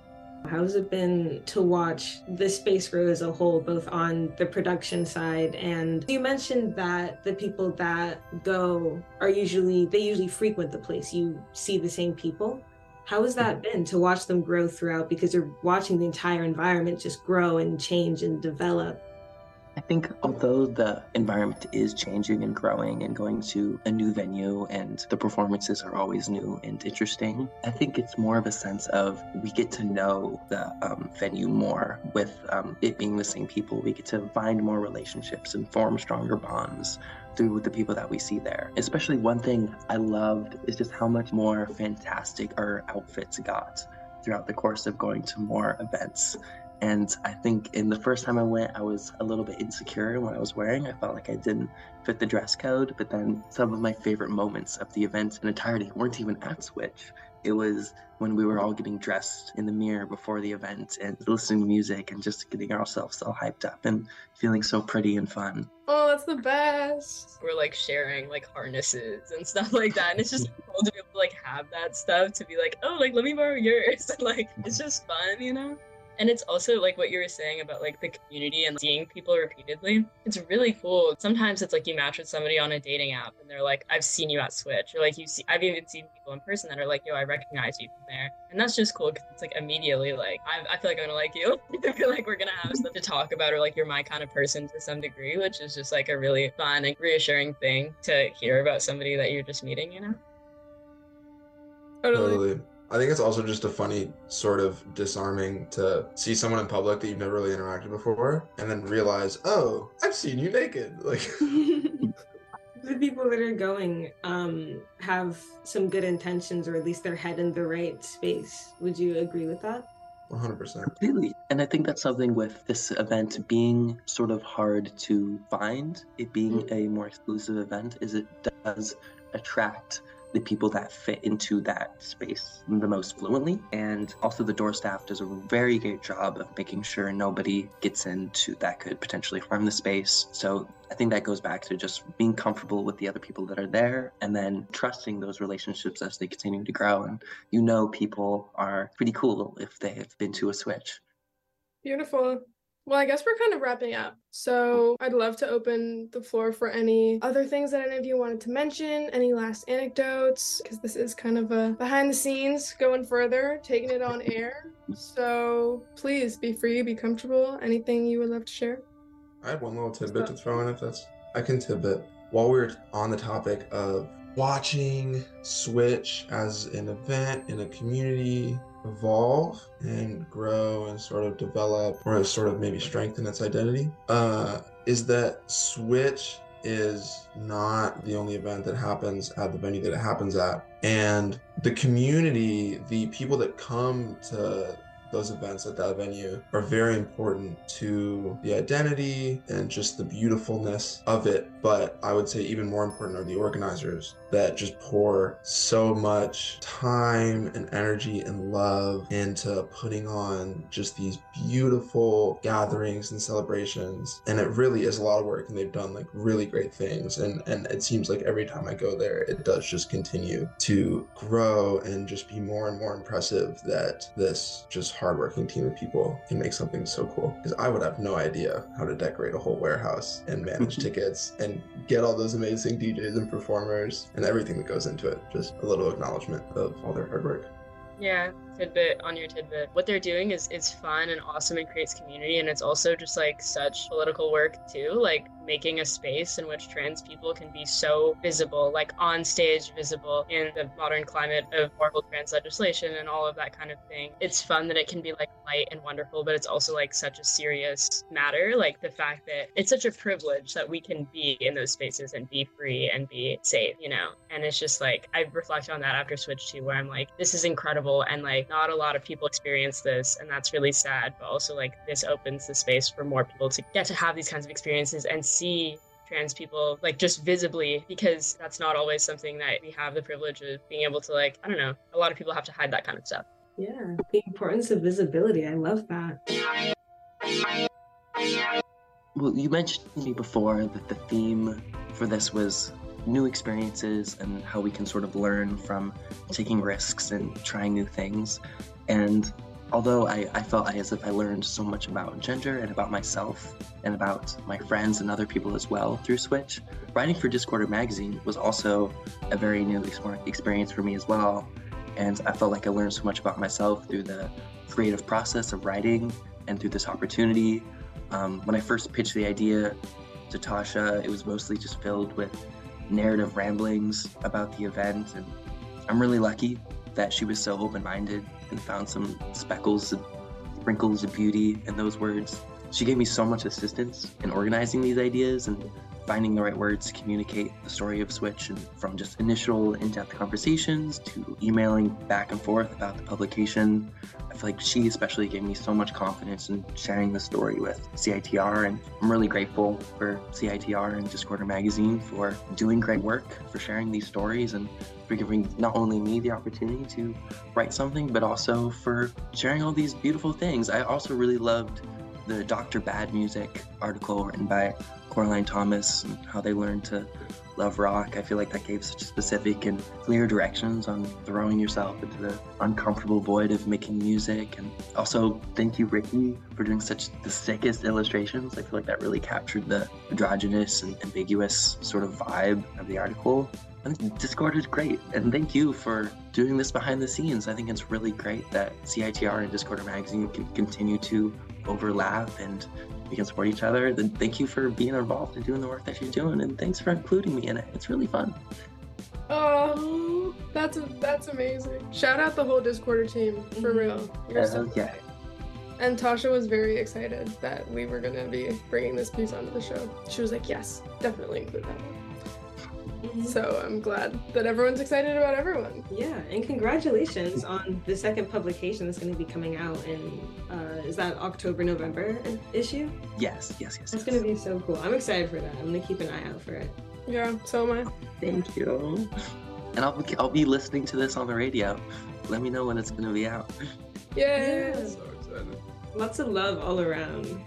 Speaker 1: How has it been to watch this space grow as a whole, both on the production side? And you mentioned that the people that go usually frequent the place. You see the same people. How has that been to watch them grow throughout? Because you're watching the entire environment just grow and change and develop.
Speaker 8: I think although the environment is changing and growing and going to a new venue and the performances are always new and interesting, I think it's more of a sense of we get to know the venue more with it being the same people. We get to find more relationships and form stronger bonds through the people that we see there. Especially one thing I loved is just how much more fantastic our outfits got throughout the course of going to more events. And I think in the first time I went, I was a little bit insecure in what I was wearing. I felt like I didn't fit the dress code, but then some of my favorite moments of the event in entirety weren't even at Switch. It was when we were all getting dressed in the mirror before the event and listening to music and just getting ourselves so hyped up and feeling so pretty and fun.
Speaker 2: Oh, that's the best.
Speaker 9: We're sharing harnesses and stuff like that. And it's just cool to be able to have that stuff to be oh, let me borrow yours. And it's just fun, you know? And it's also what you were saying about the community and seeing people repeatedly. It's really cool. Sometimes it's you match with somebody on a dating app and they're I've seen you at Switch. Or I've even seen people in person that are yo, I recognize you from there. And that's just cool because it's immediately I feel like I'm gonna like you. I feel like we're gonna have stuff to talk about, or you're my kind of person to some degree, which is just a really fun and reassuring thing to hear about somebody that you're just meeting, you know?
Speaker 10: Totally. I think it's also just a funny sort of disarming to see someone in public that you've never really interacted before and then realize, oh, I've seen you naked.
Speaker 1: The people that are going have some good intentions, or at least they're head in the right space. Would you agree with that?
Speaker 10: 100%.
Speaker 8: Completely. And I think that's something with this event being sort of hard to find, it being a more exclusive event, is it does attract the people that fit into that space the most fluently. And also the door staff does a very great job of making sure nobody gets into that could potentially harm the space. So I think that goes back to just being comfortable with the other people that are there and then trusting those relationships as they continue to grow. And people are pretty cool if they have been to a Switch.
Speaker 2: Beautiful. Well, I guess we're kind of wrapping up. So I'd love to open the floor for any other things that any of you wanted to mention, any last anecdotes, because this is kind of a behind the scenes, going further, taking it on air. So please be free, be comfortable. Anything you would love to share?
Speaker 10: I had one little tidbit to throw in if that's... I can tidbit. While we're on the topic of watching Switch as an event in a community evolve and grow and sort of develop, or sort of maybe strengthen its identity, is that Switch is not the only event that happens at the venue that it happens at. And the community, the people that come to those events at that venue are very important to the identity and just the beautifulness of it. But I would say even more important are the organizers that just pour so much time and energy and love into putting on just these beautiful gatherings and celebrations. And it really is a lot of work, and they've done like really great things. And it seems like every time I go there, it does just continue to grow and just be more and more impressive that this just hardworking team of people can make something so cool. Because I would have no idea how to decorate a whole warehouse and manage tickets and get all those amazing DJs and performers and everything that goes into it. Just a little acknowledgement of all their hard work.
Speaker 9: Yeah, tidbit on your tidbit. What they're doing is fun and awesome and creates community, and it's also just like such political work too, like making a space in which trans people can be so visible, like on stage visible in the modern climate of horrible trans legislation and all of that kind of thing. It's fun that it can be like light and wonderful, but it's also like such a serious matter, like the fact that it's such a privilege that we can be in those spaces and be free and be safe, you know? And it's just like, I reflect on that after Switch 2, where I'm like, this is incredible, and like not a lot of people experience this, and that's really sad, but also like this opens the space for more people to get to have these kinds of experiences and see trans people like just visibly, because that's not always something that we have the privilege of being able to, like, I don't know, a lot of people have to hide that kind of stuff.
Speaker 1: Yeah, the importance of visibility. I love that.
Speaker 8: Well, you mentioned to me before that the theme for this was new experiences and how we can sort of learn from taking risks and trying new things. And although I felt as if I learned so much about gender and about myself and about my friends and other people as well through Switch, writing for Discorder magazine was also a very new experience for me as well. And I felt like I learned so much about myself through the creative process of writing and through this opportunity. When I first pitched the idea to Tasha, it was mostly just filled with narrative ramblings about the event, and I'm really lucky that she was so open-minded and found some sprinkles of beauty in those words. She gave me so much assistance in organizing these ideas and finding the right words to communicate the story of Switch, and from just initial in-depth conversations to emailing back and forth about the publication. I feel like she especially gave me so much confidence in sharing the story with CITR, and I'm really grateful for CITR and Discorder magazine for doing great work, for sharing these stories, and for giving not only me the opportunity to write something, but also for sharing all these beautiful things. I also really loved the Dr. Bad Music article written by Coraline Thomas, and how they learned to love rock. I feel like that gave such specific and clear directions on throwing yourself into the uncomfortable void of making music. And also, thank you, Ricky, for doing such the sickest illustrations. I feel like that really captured the androgynous and ambiguous sort of vibe of the article. And Discord is great, and thank you for doing this behind the scenes. I think it's really great that CITR and Discorder magazine can continue to overlap and we can support each other. Then thank you for being involved and doing the work that you're doing, and thanks for including me in it. It's really fun.
Speaker 2: Oh, that's amazing. Shout out the whole Discorder team, for real. You're so
Speaker 8: yeah.
Speaker 2: And Tasha was very excited that we were going to be bringing this piece onto the show. She was like, yes, definitely include that one. So I'm glad that everyone's excited about everyone.
Speaker 1: Yeah, and congratulations on the second publication that's going to be coming out in, is that October-November issue?
Speaker 8: Yes.
Speaker 1: That's going to be so cool. I'm excited for that. I'm going to keep an eye out for it.
Speaker 2: Yeah, so am I.
Speaker 8: Thank you. And I'll be listening to this on the radio. Let me know when it's going to be out.
Speaker 2: Yeah.
Speaker 10: So excited.
Speaker 1: Lots of love all around.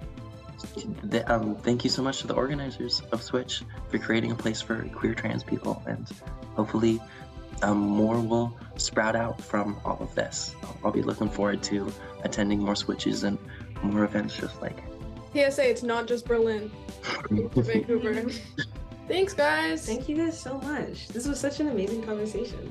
Speaker 8: Thank you so much to the organizers of Switch for creating a place for queer trans people, and hopefully more will sprout out from all of this. I'll be looking forward to attending more Switches and more events just like
Speaker 2: PSA, it's not just Berlin. To Vancouver. Thanks, guys.
Speaker 1: Thank you guys so much. This was such an amazing conversation.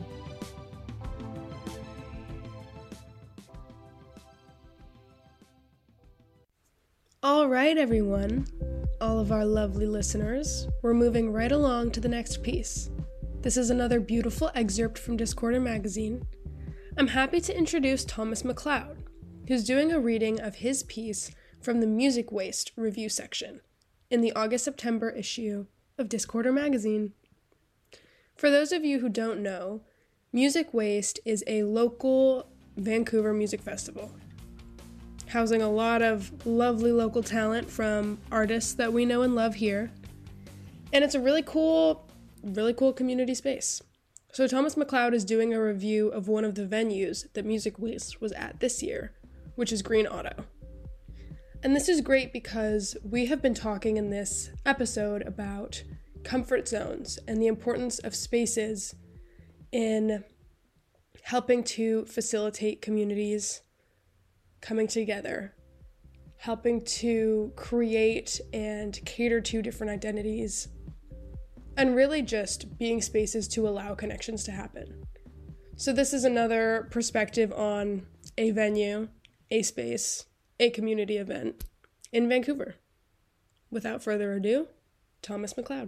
Speaker 11: All right, everyone. All of our lovely listeners, we're moving right along to the next piece. This is another beautiful excerpt from Discorder magazine. I'm happy to introduce Thomas McLeod, who's doing a reading of his piece from the Music Waste review section in the August-September issue of Discorder magazine. For those of you who don't know, Music Waste is a local Vancouver music festival, housing a lot of lovely local talent from artists that we know and love here. And it's a really cool community space. So Thomas McLeod is doing a review of one of the venues that Music Waste was at this year, which is Green Auto. And this is great because we have been talking in this episode about comfort zones and the importance of spaces in helping to facilitate communities coming together, helping to create and cater to different identities, and really just being spaces to allow connections to happen. So this is another perspective on a venue, a space, a community event in Vancouver. Without further ado, Thomas McLeod.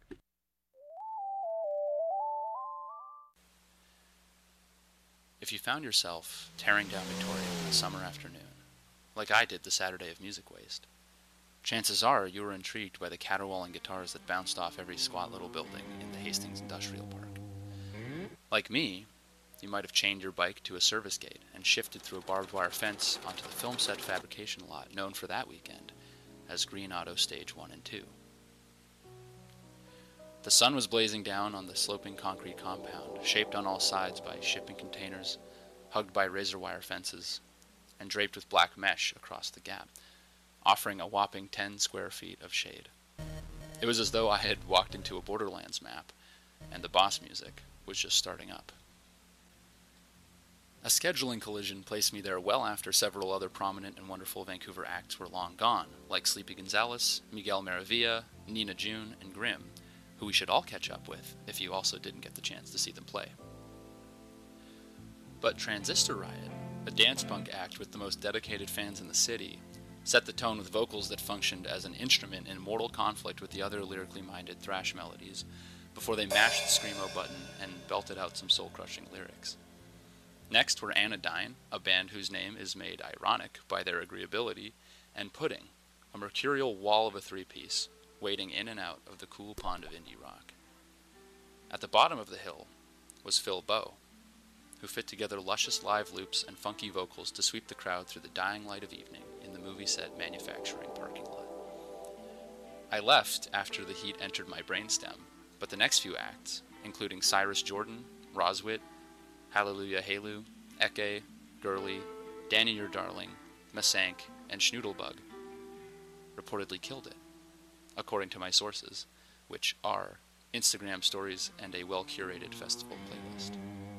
Speaker 12: If you found yourself tearing down Victoria on a summer afternoon, like I did the Saturday of Music Waste, chances are you were intrigued by the caterwauling guitars that bounced off every squat little building in the Hastings Industrial Park. Like me, you might have chained your bike to a service gate and shifted through a barbed wire fence onto the film set fabrication lot known for that weekend as Green Auto Stage 1 and 2. The sun was blazing down on the sloping concrete compound, shaped on all sides by shipping containers, hugged by razor wire fences, and draped with black mesh across the gap, offering a whopping 10 square feet of shade. It was as though I had walked into a Borderlands map, and the boss music was just starting up. A scheduling collision placed me there well after several other prominent and wonderful Vancouver acts were long gone, like Sleepy Gonzales, Miguel Maravilla, Nina June, and Grimm, who we should all catch up with if you also didn't get the chance to see them play. But Transistor Riot, a dance punk act with the most dedicated fans in the city, set the tone with vocals that functioned as an instrument in mortal conflict with the other lyrically minded thrash melodies before they mashed the screamo button and belted out some soul-crushing lyrics. Next were Anodyne, a band whose name is made ironic by their agreeability, and Pudding, a mercurial wall of a three-piece, wading in and out of the cool pond of indie rock. At the bottom of the hill was Phil Bowe, who fit together luscious live loops and funky vocals to sweep the crowd through the dying light of evening in the movie set manufacturing parking lot. I left after the heat entered my brainstem, but the next few acts, including Cyrus Jordan, Roswit, Hallelujah Halu, Eke, Gurley, Danny Your Darling, Masank, and Schnoodlebug, reportedly killed it, according to my sources, which are Instagram stories and a well-curated festival playlist.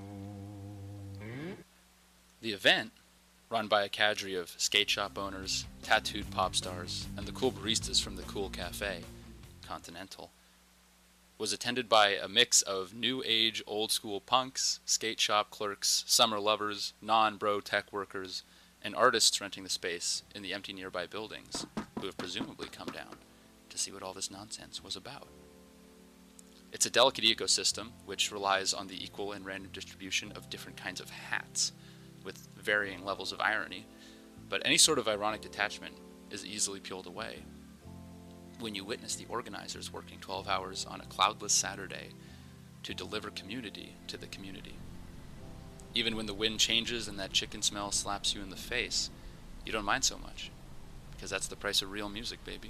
Speaker 12: The event, run by a cadre of skate shop owners, tattooed pop stars, and the cool baristas from the Cool Cafe, Continental, was attended by a mix of new age old school punks, skate shop clerks, summer lovers, non-bro tech workers, and artists renting the space in the empty nearby buildings, who have presumably come down to see what all this nonsense was about. It's a delicate ecosystem which relies on the equal and random distribution of different kinds of hats, with varying levels of irony, but any sort of ironic detachment is easily peeled away when you witness the organizers working 12 hours on a cloudless Saturday to deliver community to the community. Even when the wind changes and that chicken smell slaps you in the face, you don't mind so much, because that's the price of real music, baby.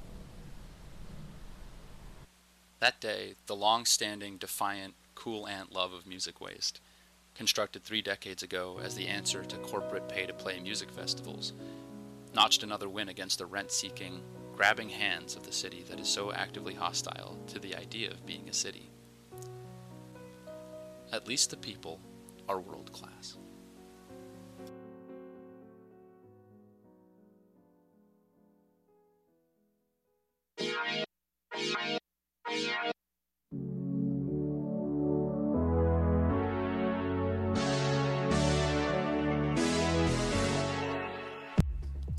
Speaker 12: That day, the long-standing, defiant, cool ant love of Music Waste, constructed 3 decades ago as the answer to corporate pay-to-play music festivals, notched another win against the rent-seeking, grabbing hands of the city that is so actively hostile to the idea of being a city. At least the people are world-class.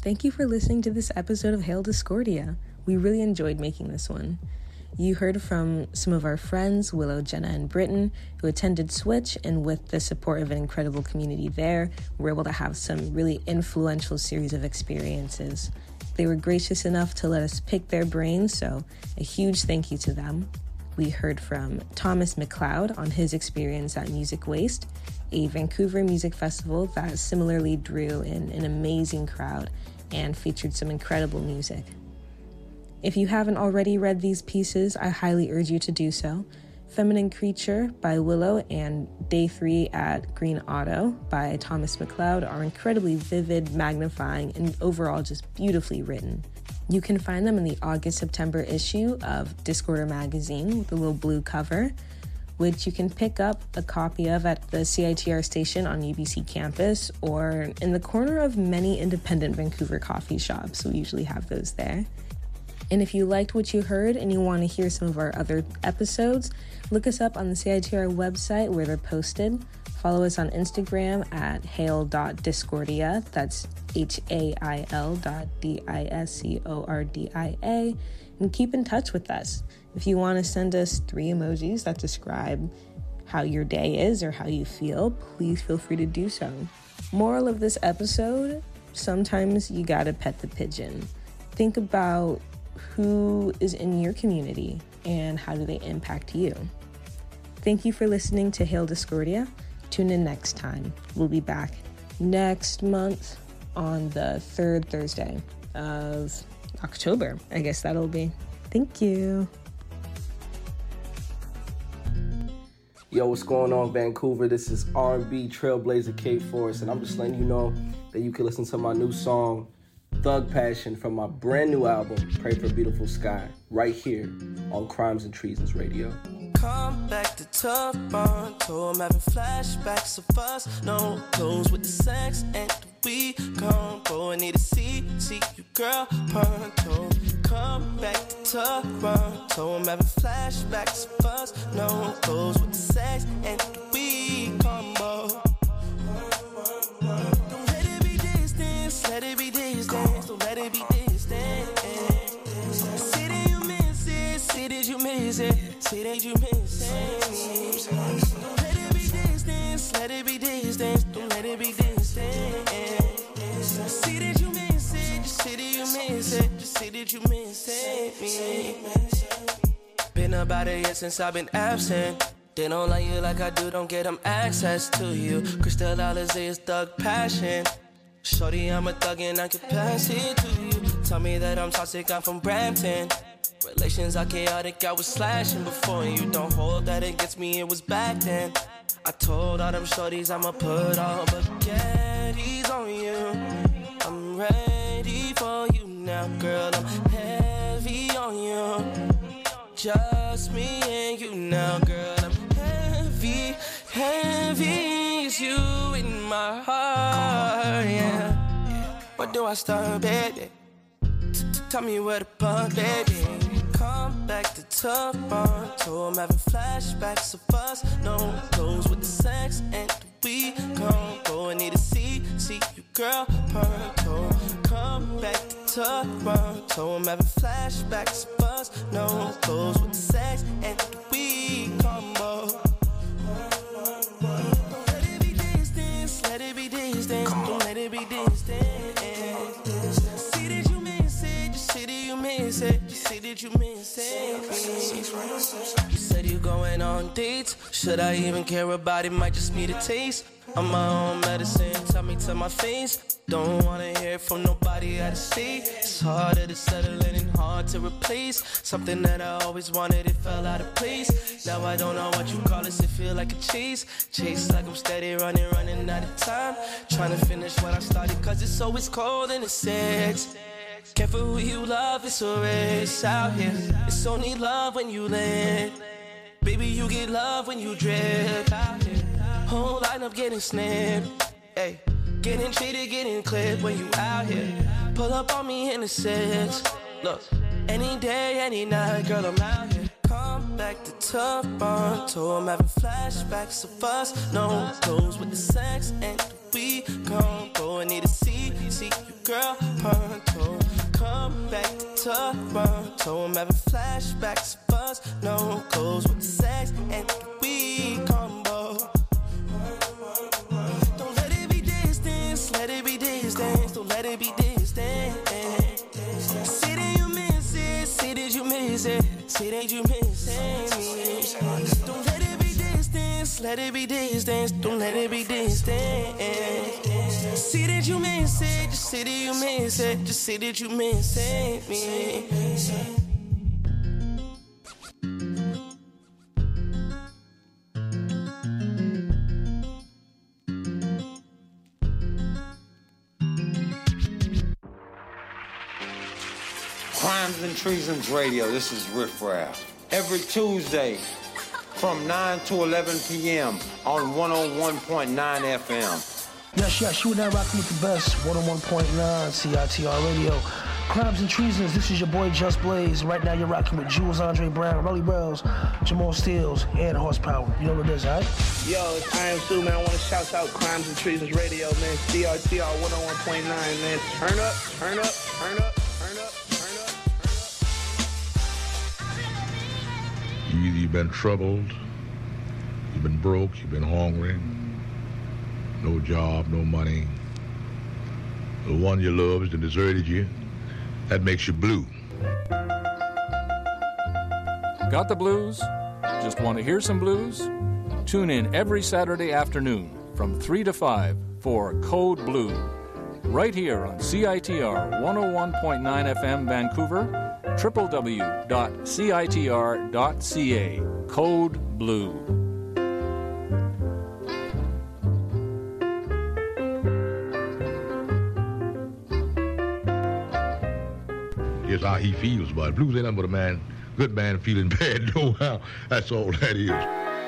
Speaker 1: Thank you for listening to this episode of Hail Discordia. We really enjoyed making this one. You heard from some of our friends, Willow, Jenna, and Britton, who attended Switch, and with the support of an incredible community there, we were able to have some really influential series of experiences. They were gracious enough to let us pick their brains, so a huge thank you to them. We heard from Thomas McLeod on his experience at Music Waste, a Vancouver music festival that similarly drew in an amazing crowd and featured some incredible music. If you haven't already read these pieces, I highly urge you to do so. Feminine Creature by Willow and Day 3 at Green Auto by Thomas McLeod are incredibly vivid, magnifying, and overall just beautifully written. You can find them in the August-September issue of Discorder magazine with a little blue cover, which you can pick up a copy of at the CITR station on UBC campus or in the corner of many independent Vancouver coffee shops. We usually have those there. And if you liked what you heard and you want to hear some of our other episodes, look us up on the CITR website where they're posted. Follow us on Instagram at hail.discordia, that's hail.discordia, and keep in touch with us. If you want to send us 3 emojis that describe how your day is or how you feel, please feel free to do so. Moral of this episode, sometimes you gotta pet the pigeon. Think about who is in your community and how do they impact you. Thank you for listening to Hail Discordia. Tune in next time. We'll be back next month on the 3rd Thursday of October. I guess that'll be. Thank you.
Speaker 13: Yo, what's going on, Vancouver? This is R&B Trailblazer K Force, and I'm just letting you know that you can listen to my new song, Thug Passion, from my brand new album, Pray for a Beautiful Sky, right here on Crimes and Treasons Radio.
Speaker 14: Come back to Toronto, I'm having flashbacks of us, no clothes with the sex and we combo. I need to see you, girl, pronto. Come back to Toronto, I'm having flashbacks of us, no clothes with the sex and we combo. Don't let it be distance, let it be distance, don't let it be distance. Say that you miss it, say that you miss it, say that you miss it. Don't let it be distance, let it be distance, don't let it be distance. Say that you miss it, just say that you miss it, just say that you miss it. Been about a year since I've been absent. They don't like you like I do, don't get them access to you. Crystal Alizé is thug passion. Shorty, I'm a thug and I can pass it to you. Tell me that I'm toxic, I'm from Brampton. Relations are chaotic, I was slashing before you. Don't hold that against me, it was back then. I told all them shorties I'ma put all spaghettis on you. I'm ready for you now, girl, I'm heavy on you. Just me and you now, girl, I'm heavy, heavy is you in my heart, yeah. Where do I start, baby? Tell me where to pump, baby. Come back to Toronto, I'm having flashbacks of us, no clothes with the sex and we combo. I need to see you, girl, pronto. Come back to Toronto, I'm having flashbacks of us, no clothes with the sex and we combo. Don't let it be distance, let it be distance, don't let it be distance. See that you miss it, just say that you miss it, just say that you miss it. You said you going on dates, should I even care about it, might just be the taste. I'm my own medicine, tell me to my face. Don't wanna hear from nobody out of state. It's harder to settle in and hard to replace. Something that I always wanted, it fell out of place. Now I don't know what you call this, it feel like a chase. Chase like I'm steady running out of time. Trying to finish what I started, cause it's always cold and it's sex. Careful who you love, it's a race out here. It's only love when you land. Baby, you get love when you drip out here. Whole line up getting snipped. Hey, getting treated, getting clipped when you out here. Pull up on me in the six. Look, any day, any night, girl, I'm out here. Come back to Toronto. I'm having flashbacks of us. No clothes with the sex and we combo. I need to see you, girl, pronto. Come back to Toronto. I'm having flashbacks of us. No clothes with the sex and we combo. Don't let it be distance, let it be distance. Don't let it be distance. Say that you miss it, say that you miss it, say that you miss it. Don't let it be distance, let it be distance. Don't let it be distance. Say that you miss it, just say that you miss it, just say that you miss me.
Speaker 15: Crimes and Treasons Radio, this is Riff Raff. Every Tuesday from 9 to 11 p.m. on 101.9 FM.
Speaker 16: Yes, you and I rocking with the best, 101.9 CITR Radio. Crimes and Treasons, this is your boy Just Blaze. Right now you're rocking with Jules Andre Brown, Rolly Wells, Jamal Steels, and Horsepower. You know what it is, all right?
Speaker 17: Yo, it's I Am Sue, man. I want to shout out Crimes and Treasons Radio, man. CRTR 101.9, man. Turn up, turn up, turn up, turn up, turn up, turn up.
Speaker 18: Either you've been troubled, you've been broke, you've been hungry, no job, no money. The one you love has deserted you. That makes you blue.
Speaker 19: Got the blues? Just want to hear some blues? Tune in every Saturday afternoon from 3 to 5 for Code Blue. Right here on CITR 101.9 FM Vancouver, www.citr.ca. Code Blue.
Speaker 18: Just how he feels about it. Blues ain't nothing but a good man feeling bad, no how. That's all that is.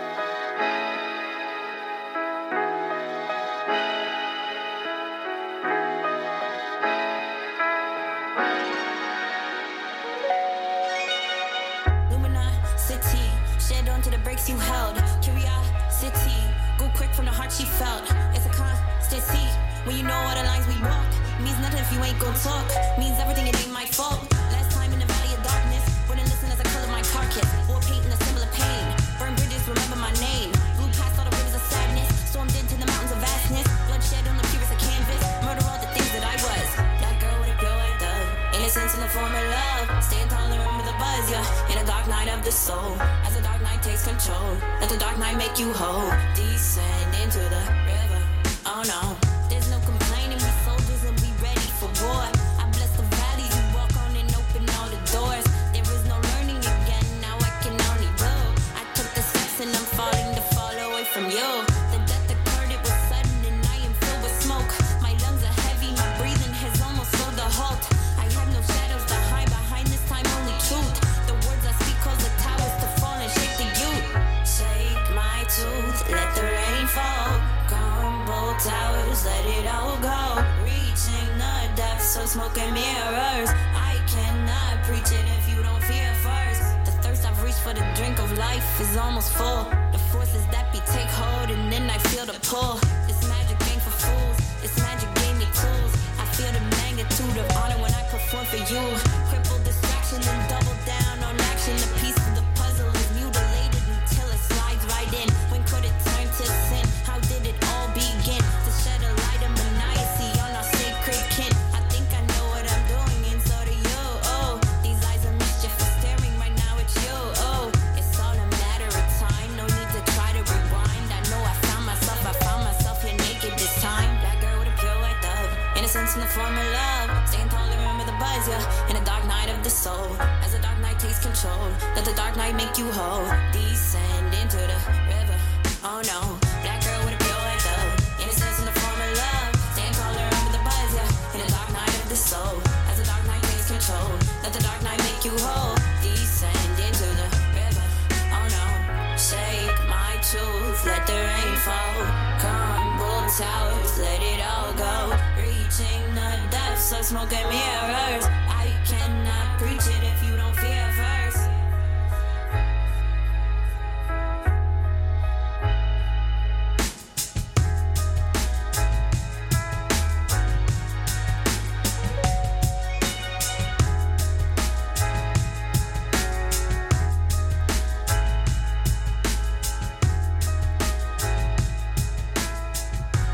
Speaker 20: Luminosity, shed onto the breaks you held. Curiosity, go quick from the heart she felt. It's a constancy when you know all the lines we walk. Means nothing if you ain't gon' talk. Means everything, it ain't my fault. Last time in the valley of darkness, wouldn't listen as I color my carcass. War painting a symbol of pain. Burn bridges, remember my name. Blew past all the rivers of sadness. Stormed into the mountains of vastness. Bloodshed on the purest of canvas. Murder all the things that I was. That girl with a pure white dove. Innocence in the form of love. Stand tall and remember the buzz, yeah. In a dark night of the soul. As the dark night takes control. Let the dark night make you whole. Descend into the river. Oh no. There's no complaining, we soldiers and we ready for war. I bless the valleys, you walk on and open all the doors. There is no learning again, now I can only do. I took the steps and I'm falling to fall away from you. The death occurred, it was sudden and I am filled with smoke. My lungs are heavy, my breathing has almost slowed the halt. I have no shadows to hide behind, this time only truth. The words I speak cause the towers to fall and shake the youth. Shake my tooth, let the rain fall. Crumble towers, let it all go. Reaching the depths of smoke and mirrors. I cannot preach it if you don't fear first. The thirst I've reached for the drink of life is almost full. The forces that be take hold and then I feel the pull. This magic ain't for fools, this magic gave me tools. I feel the magnitude of honor when I perform for you. Cripple distraction and double down on action. The piece of the puzzle is mutilated until it slides right in. When could it turn to sin? How did it all begin? To shed a light of maniacy on our sacred kin. I think I know what I'm doing and so do you. Oh, these eyes are mischief are staring right now at you. Oh, it's all a matter of time. No need to try to rewind. I know I found myself here naked this time. Black girl with a pure white dove. Innocence in the form of love. Staying tall and remember the buzz, yeah. In a dark night of the soul. As the dark night takes control, let the dark night make you whole. Descend into the river. Oh no. Black girl with a pure white dove. Innocence in the form of love. Stand tall and remember the buzz, yeah. In a dark night of the soul. As the dark night takes control, let the dark night make you whole. Descend into the river. Oh no. Shake my truth, let the rain fall. Crumble towers, let it all go. Reaching the depths of smoke and mirrors. I cannot preach it if you don't fear